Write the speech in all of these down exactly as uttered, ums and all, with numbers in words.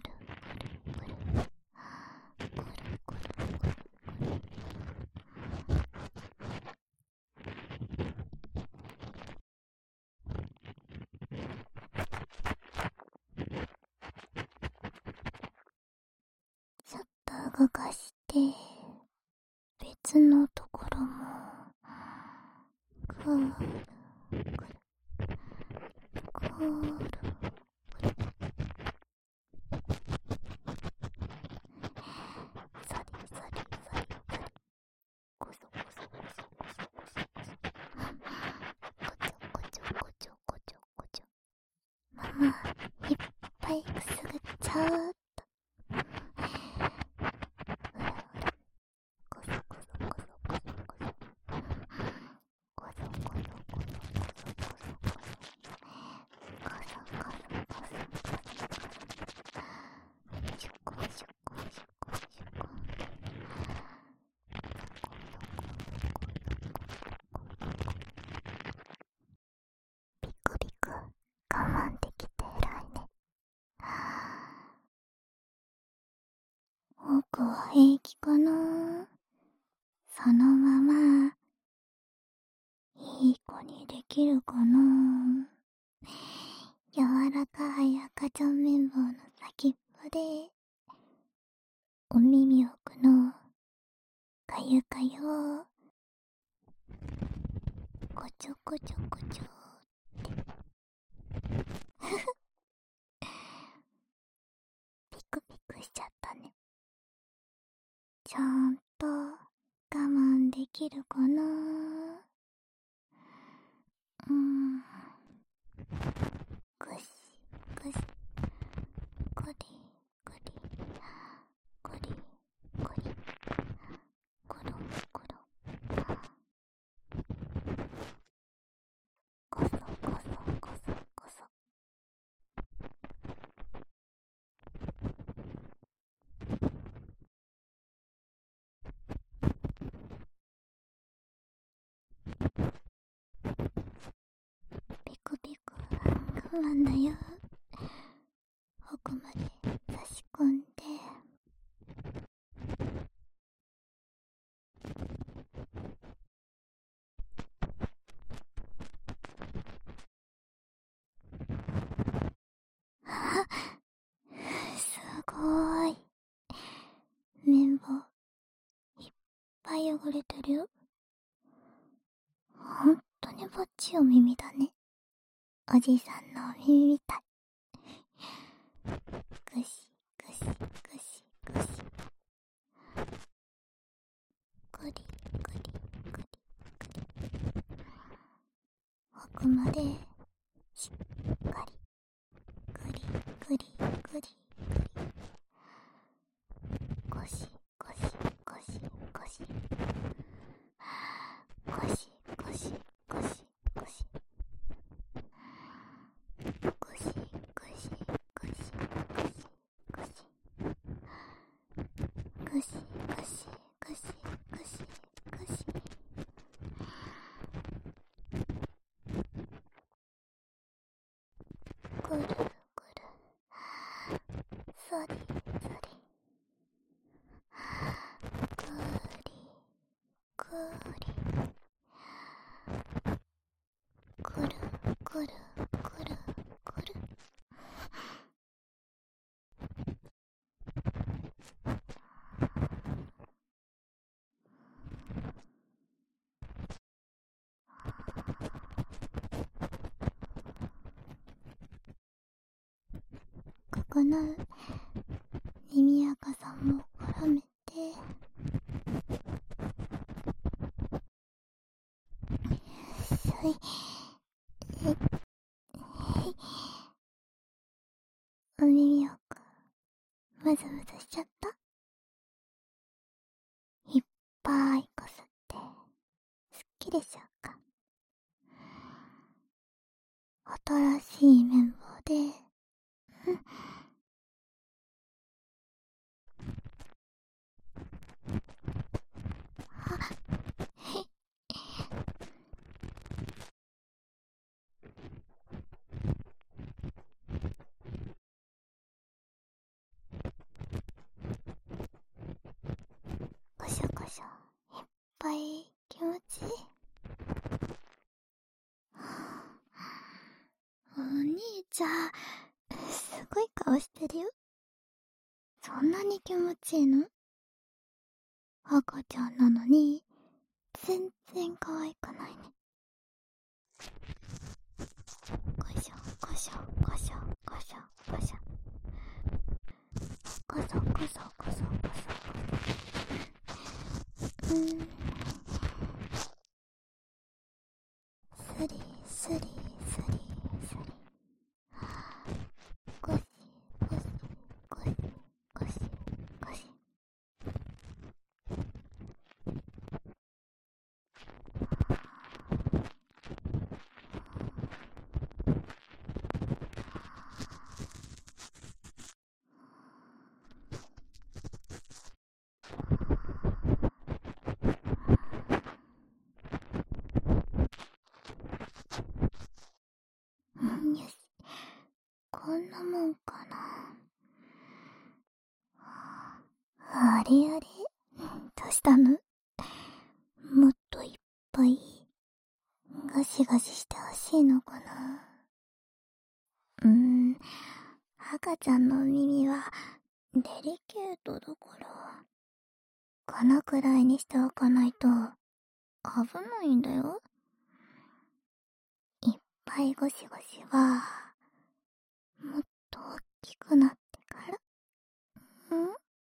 ちょっと動かして別のところもくるくるくるくるそりそりそりそりこそこそこそこそこそこちょこちょこちょこちょこちょママいっぱいくすぐっちゃうビクビク我慢できて偉いね。僕は平気かな。そのままいい子にできるかな。柔らかい赤ちゃん綿棒の先っぽでお耳奥のかゆかゆをこちょこちょこちょってだね。ちゃんと我慢できるかな。うーん。ぐしぐし、ぐりぐり、ぐりぐり、ぐるぐる、こそこそこそこそ。ピクピク我慢だよ。奥まで差し込んで、あ、すごーい。綿棒いっぱい汚れてるよ。ほんとにぼっちお耳だね。おじさんのお耳みたい。ぐしぐしぐしぐし、ぐりぐりぐりぐり、奥までしっかり、ぐりぐりぐり、ゴシゴシゴシゴシ、ゴシゴシゴシゴシ、ゴシゴシゴシゴシゴシ、ゴシゴシゴシゴシゴシゴシ、ぐるぐる、そりそり、ぐりぐり、ぐるぐるぐるぐる。ここの耳垢さんも絡めて、しょい、えい、えい。お耳垢むずむずしちゃった。いっぱいこすってすっきりしようか。新しい綿棒で、うん、あ、へい。こしょこしょ、いっぱい気持ちいい。お兄ちゃん、すごい顔してるよ。そんなに気持ちいいの？赤ちゃんなのに全然可愛くないね。こしょこしょこしょこしょこしょ、こそこそこそこそ、うん、スリスリスリスリ、ゴシゴシゴシゴシゴシ、うん、よし、こんなもんかな。あれあれ、どうしたの？もっといっぱいガシガシしてほしいのかな。うーん、赤ちゃんの耳はデリケートだから、このくらいにしておかないと危ないんだよ。いっぱいゴシゴシはもっと大きくなってから。ん？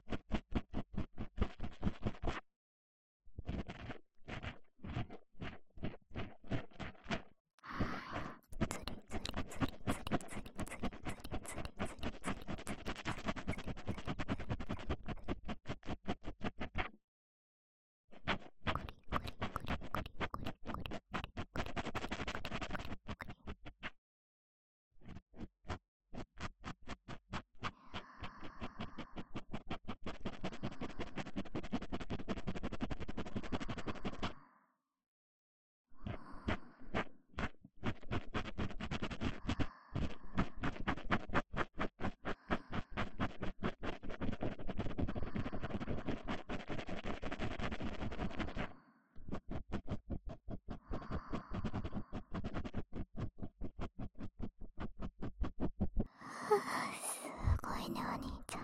すごいね、お兄ちゃん。